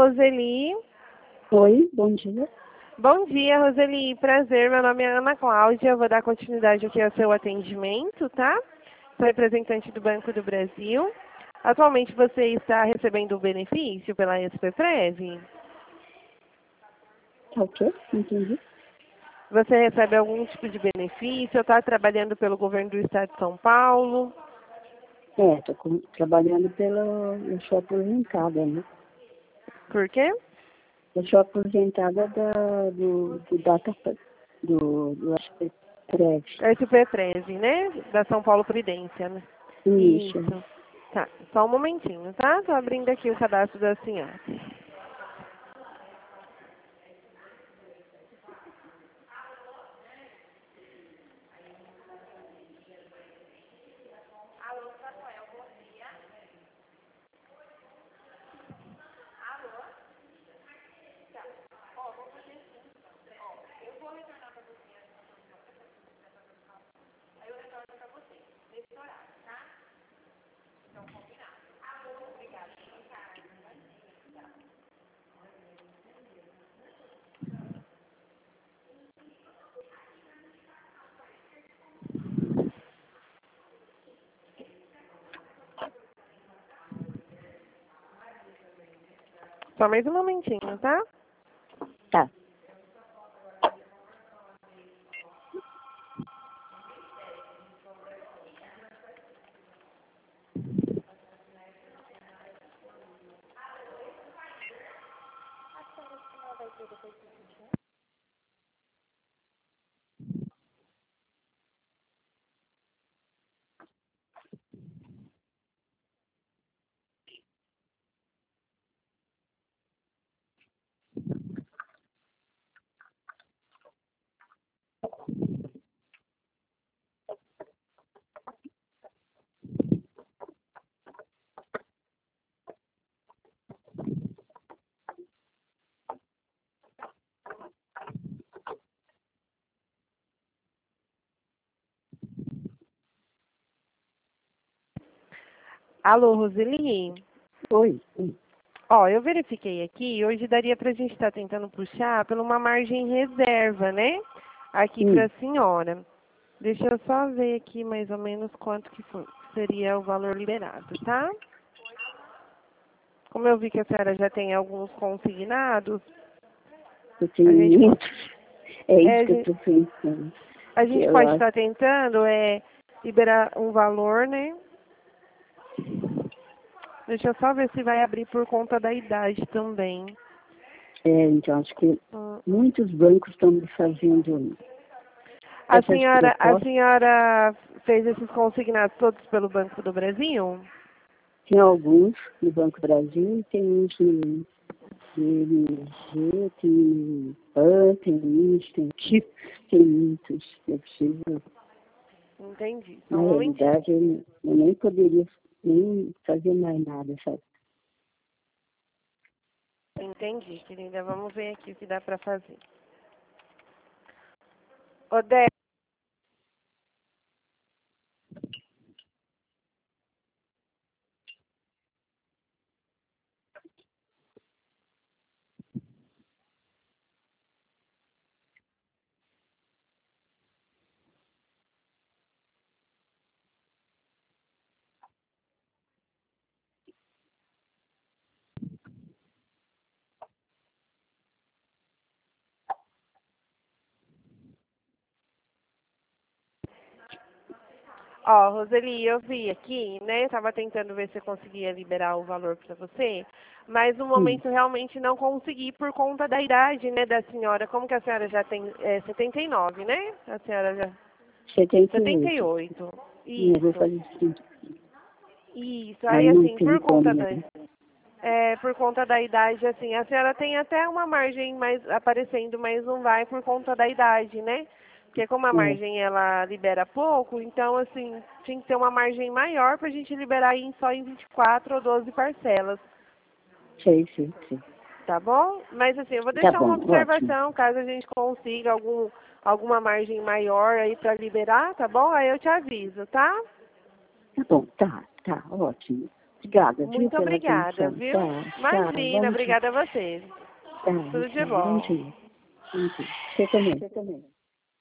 Roseli. Oi, bom dia. Bom dia, Roseli. Prazer, meu nome é Ana Cláudia. Eu vou dar continuidade aqui ao seu atendimento, tá? Sou representante do Banco do Brasil. Atualmente você está recebendo o benefício pela SPPrev? Tá o quê? Não entendi. Você recebe algum tipo de benefício? Está trabalhando pelo governo do estado de São Paulo? Estou trabalhando eu sou aposentada, né? Por quê? Eu sou aposentada do Data do SPPrev. SPPrev, né? Da São Paulo Previdência, né? Isso. Isso. Tá, só um momentinho, tá? Tô abrindo aqui o cadastro da senhora. Só mais um momentinho, tá? Tá. Alô, Roseli? Oi. Ó, eu verifiquei aqui, hoje daria pra gente estar tentando puxar por uma margem reserva, né? Aqui pra senhora. Deixa eu só ver aqui mais ou menos quanto que seria o valor liberado, tá? Como eu vi que a senhora já tem alguns consignados, Eu tenho a gente, muitos. É isso é, que eu estou pensando. a gente Eu pode acho. estar tentando liberar um valor, né? Deixa eu só ver se vai abrir por conta da idade também. Então, acho que muitos bancos estão me fazendo A essas propostas. senhora fez esses consignados todos pelo Banco do Brasil? Tem alguns no Banco Brasil e tem uns no DNG, tem no PAN, tem isso, tem aquilo, tem muitos. Eu preciso, Entendi. Só na um momentinho. realidade, eu nem poderia nem fazer mais nada, sabe? Entendi, querida. Vamos ver aqui o que dá para fazer. Odete. Ó, Roseli, eu vi aqui, né? Estava tentando ver se eu conseguia liberar o valor para você, mas no momento realmente não consegui por conta da idade, né, da senhora. Como que a senhora já tem 79, né? A senhora já 78. 78. Eu vou Isso. fazer 30. Isso. Aí Aí não assim, tem como, né? por conta da idade, assim, a senhora tem até uma margem mais aparecendo, mas não vai por conta da idade, né? Porque como a margem ela libera pouco, então assim, tinha que ter uma margem maior para a gente liberar só em 24 ou 12 parcelas, Sei. tá bom? Mas assim, eu vou Tá deixar bom, uma ótimo. observação, caso a gente consiga alguma margem maior aí para liberar, tá bom? Aí eu te aviso, tá? Tá bom, tá, ótimo. Obrigada, viu, Muito pela obrigada, atenção. viu? Tá, Imagina, obrigada a você. Tá, Tudo de tá, bom. bom dia. Bom dia. Você também.